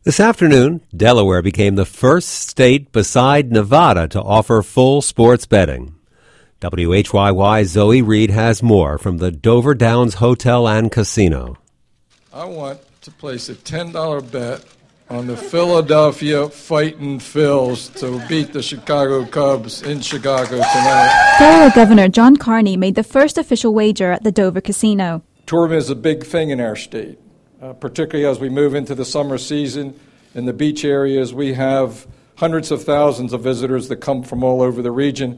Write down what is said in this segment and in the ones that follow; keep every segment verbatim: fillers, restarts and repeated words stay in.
This afternoon, Delaware became the first state beside Nevada to offer full sports betting. W H Y Y's Zoe Reed has more from the Dover Downs Hotel and Casino. I want to place a ten dollar bet on the Philadelphia Fightin' Phils to beat the Chicago Cubs in Chicago tonight. Delaware Governor John Carney made the first official wager at the Dover Casino. Tourism is a big thing in our state, uh, particularly as we move into the summer season. In the beach areas, we have hundreds of thousands of visitors that come from all over the region.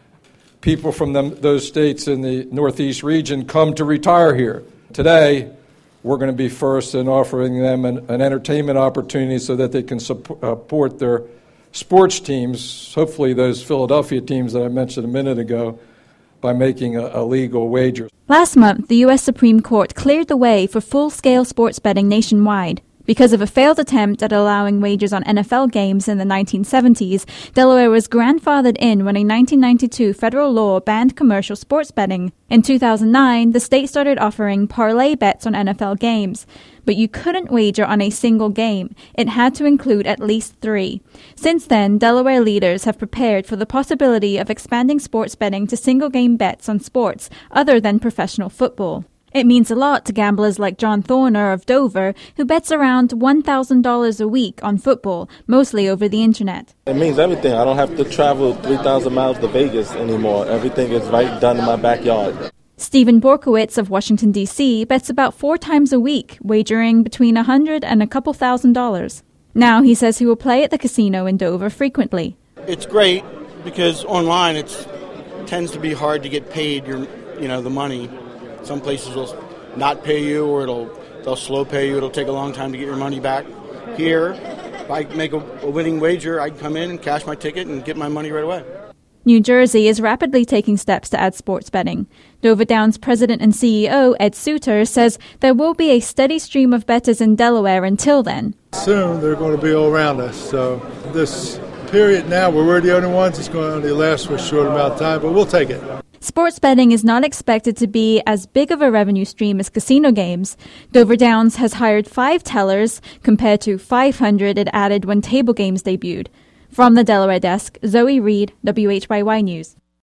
People from them, those states in the Northeast region come to retire here. Today, we're going to be first in offering them an, an entertainment opportunity so that they can support their sports teams, hopefully those Philadelphia teams that I mentioned a minute ago, by making a, a legal wager. Last month, the U S Supreme Court cleared the way for full-scale sports betting nationwide. Because of a failed attempt at allowing wagers on N F L games in the nineteen seventies, Delaware was grandfathered in when a nineteen ninety-two federal law banned commercial sports betting. In two thousand nine, the state started offering parlay bets on N F L games. But you couldn't wager on a single game. It had to include at least three. Since then, Delaware leaders have prepared for the possibility of expanding sports betting to single-game bets on sports other than professional football. It means a lot to gamblers like John Thorner of Dover, who bets around one thousand dollars a week on football, mostly over the internet. It means everything. I don't have to travel three thousand miles to Vegas anymore. Everything is right done in my backyard. Stephen Borkowitz of Washington, D C bets about four times a week, wagering between a hundred and a couple thousand dollars. Now he says he will play at the casino in Dover frequently. It's great because online it tends to be hard to get paid your, you know, the money. Some places will not pay you, or it'll they'll slow pay you. It'll take a long time to get your money back. Here, if I make a, a winning wager, I can come in and cash my ticket and get my money right away. New Jersey is rapidly taking steps to add sports betting. Dover Downs president and C E O Ed Suter says there will be a steady stream of bettors in Delaware until then. Soon they're going to be all around us. So this period now where we're the only ones, it's going to only last for a short amount of time, but we'll take it. Sports betting is not expected to be as big of a revenue stream as casino games. Dover Downs has hired five tellers compared to five hundred it added when table games debuted. From the Delaware desk, Zoe Reed, W H Y Y News.